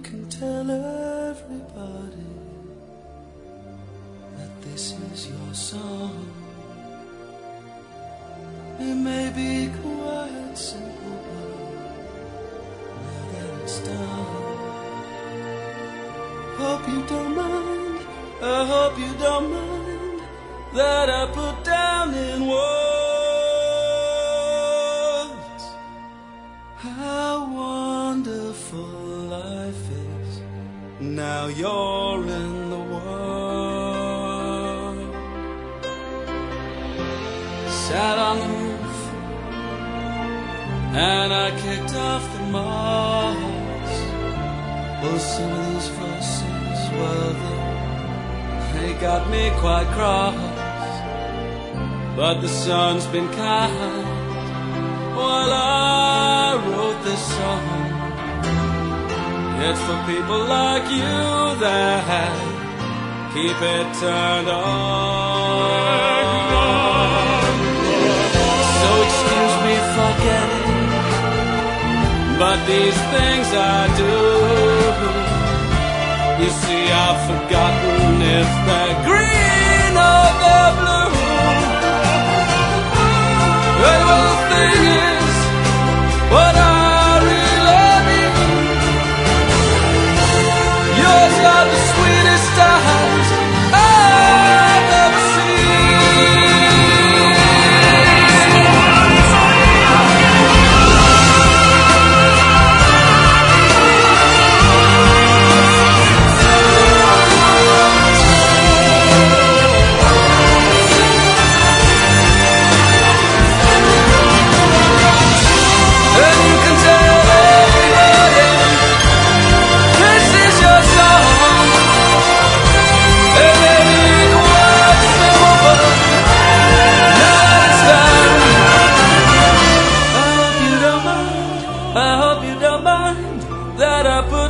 can tell everybody that this is your song. It may be quite simple, but now that it's done, hope you don't mind, I hope you don't mind that I put down in words how wonderful life is now you're in the world. Sat on the roof and I kicked off the moss. Oh, some of these voices, well, they got me quite cross. But the sun's been kind while I wrote this song. It's for people like you that keep it turned on. So excuse me for getting, but these things I do, you see I've forgotten if they're green or they're blue. Well, the thing is, what I really mean, yours are the sweetest eyes I've ever that I put